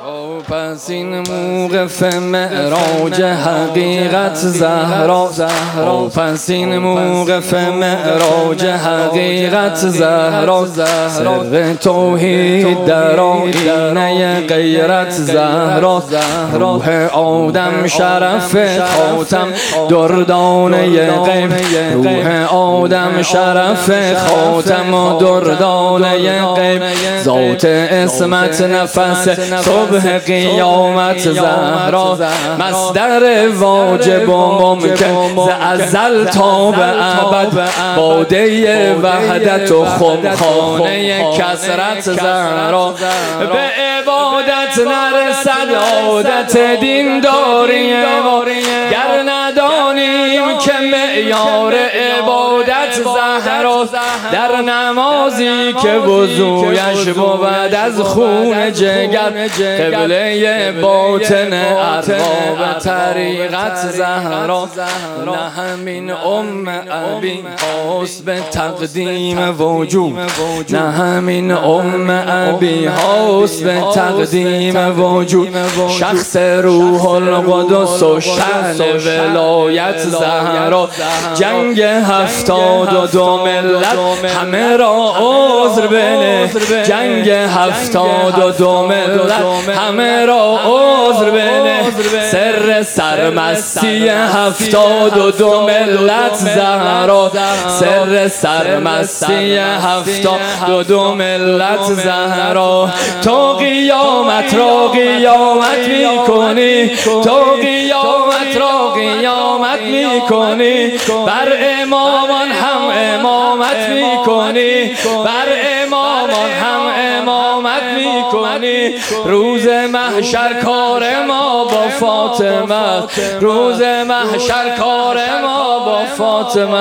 پس این موقف معراج حقیقت زهرا، پس این موقف معراج حقیقت زهرا، سر توحید در آینه غیرت زهرا، روح آدم شرف خاتم دردانه غیب، روح آدم شرف خاتم و دردانه غیب، ذات اسمت نفس صبح قیامت زهرا، مصدر واجب و ممکن ز ازل تا به ابد، باده وحدت و خمخانه کثرت زهرا، به عبادت نرسد عادت دین داریم گر ندانیم که معیار عبادت زهرا، در نمازی که وضویش بود از خون جگر، قبله باطن ارباب طریقت زهرا، نه همین ابی هاست به تقدیم وجود، نه همین ابی هاست به تقدیم وجود، شخص روح القدس و شأن ولایت زهرا، جنگ 72 ملت همه را عذر بده، جنگ 72 ملت همه را عذر بده، سر سرمستی 72 ملت زهرا، سر سرمستی 72 ملت زهرا، تو قیامت را قیامت میکنی، تو قیامت را قیامت میکنی، بر امامان هم امامت میکنی، بر امامان هم امامت میکنی، روز محشر کار ما با فاطمه است، روز محشر کار ما با فاطمه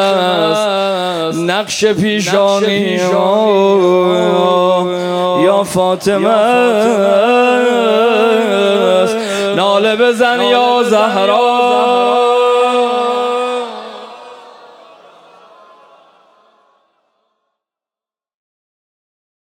است، نقش پیشانی یا فاطمه است، ناله بزن یا زهرا.